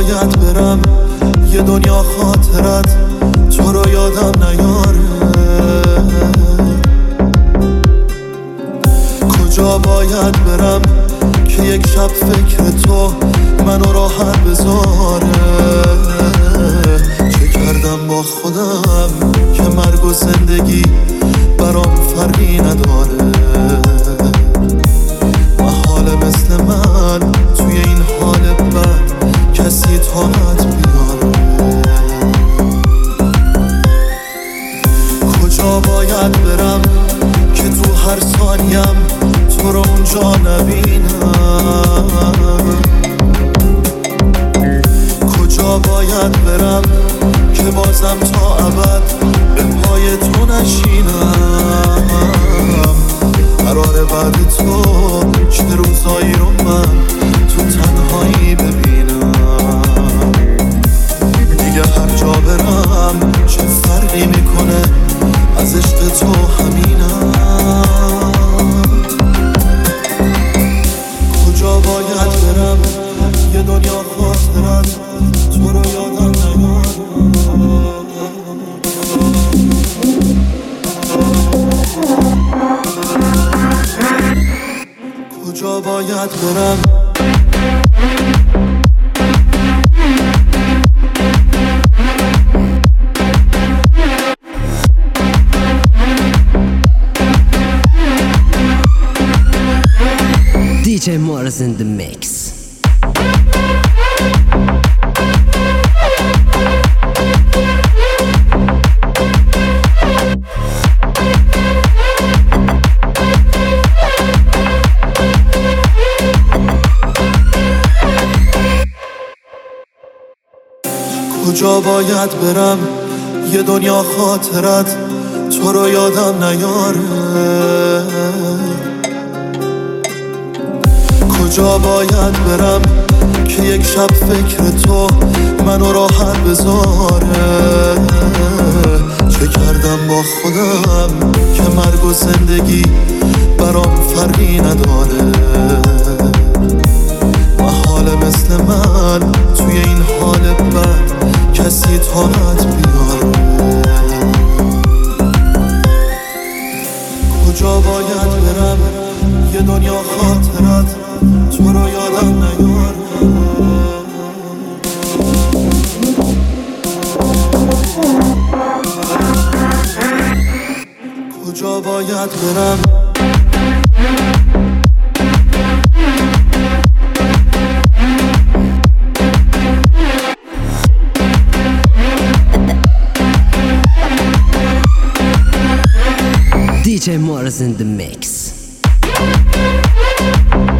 باید برم یه دنیا خاطرت تو رو یادم نیاره. کجا باید برم که یک شب فکر تو منو راحت بذاره. چه کردم با خودم که مرگ و زندگی برام فرقی نداره. محاله مثل من توی این حال بد کسی طاقت بیاره. کجا باید برم که تو هر ثانیم تو رو اونجا نبینم. کجا باید برم که بازم تا ابد به پای تو نشینم. قراره بعد تو چه روزایی رو من تو تنهایی ببینم. دیگه هر جا برم چه فرقی میکنه از عشق تو همینم. کجا باید برم یه دنیا خاطرت تو رو یادم نیاره. کجا باید برم DJ Morris in the mix. کجا باید برم یه دنیا خاطرت تو رو یادم نیاره. کجا باید برم که یک شب فکر تو منو راحت بذاره. چه کردم با خودم که مرگ و زندگی برام فرقی نداره. محاله مثل من توی این حال بد کسی طاقت بیاره. کجا باید برم یه دنیا خاطرت تو رو یادم نیاره. کجا باید برم DJ Morris in the mix.